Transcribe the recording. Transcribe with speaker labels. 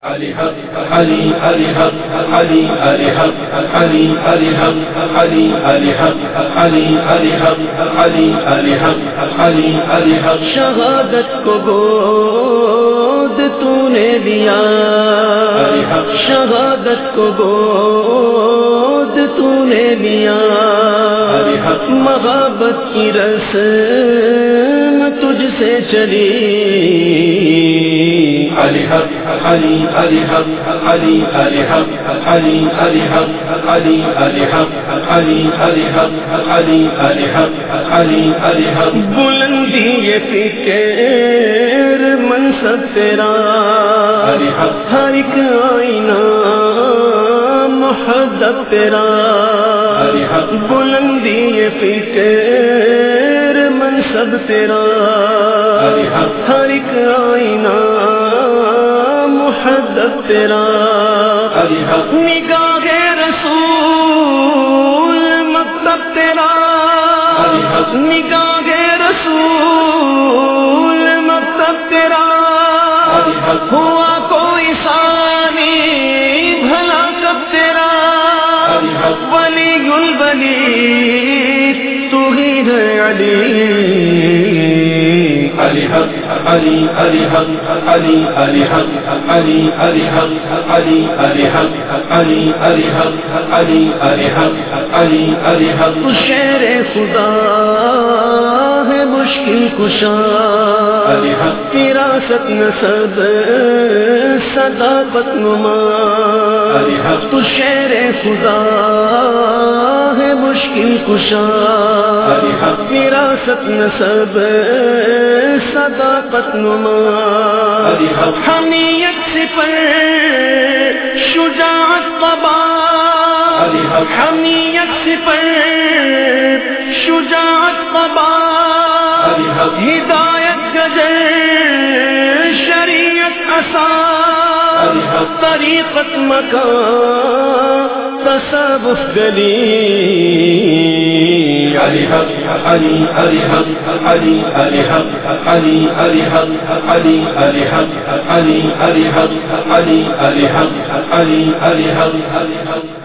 Speaker 1: علي حق علي علي حق علي علي حق علي علي حق علي علي حق علي علي حق علي علي حق علي علي حق
Speaker 2: شہادت کو گود تو نے لیا، شہادت کو گود تو نے لیا، محبت کی رسم تجھ سے چلی،
Speaker 1: علي حق علي علي حق علي علي حق علي علي حق علي علي حق علي علي حق علي علي حق علي علي حق
Speaker 2: بلندی یہ فکر منصب تیرا،
Speaker 1: علي حق
Speaker 2: ہر ایک آئینہ محدب تیرا،
Speaker 1: علي حق
Speaker 2: بلندی یہ فکر منصب تیرا،
Speaker 1: علي حق
Speaker 2: ہر ایک آئینہ محدب تیرا،
Speaker 1: علي حق
Speaker 2: نگاہ رسول مکتب تیرا،
Speaker 1: علي حق
Speaker 2: نگاہ رسول مکتب تیرا،
Speaker 1: علي حق
Speaker 2: ہوا کوئی ثانی بھلا کب تیرا،
Speaker 1: علي حق
Speaker 2: ولی الولی تو ہی ہے علی،
Speaker 1: علي حق علي علي حق علي علي حق علي علي حق علي علي حق علي علي حق علي علي حق علي علي حق
Speaker 2: شعر خدا ہے مشکل کشا،
Speaker 1: علي حق
Speaker 2: فراست نسب صداقت نما،
Speaker 1: علي حق
Speaker 2: تو شعر خدا ہے مشکل کشا،
Speaker 1: علي حق
Speaker 2: فراست نسب صداقت نما،
Speaker 1: علي حق
Speaker 2: حمیت سپر شجاعت قبا،
Speaker 1: علي حق
Speaker 2: حمیت سپر شجاعت قبا،
Speaker 1: علي حق
Speaker 2: ہدایت گجر شریعت عصا،
Speaker 1: علي حق
Speaker 2: طریقت مکان تصوف گلی،
Speaker 1: علي حق علي علي حق علي علي حق علي علي حق علي علي حق علي علي حق علي علي حق علي علي حق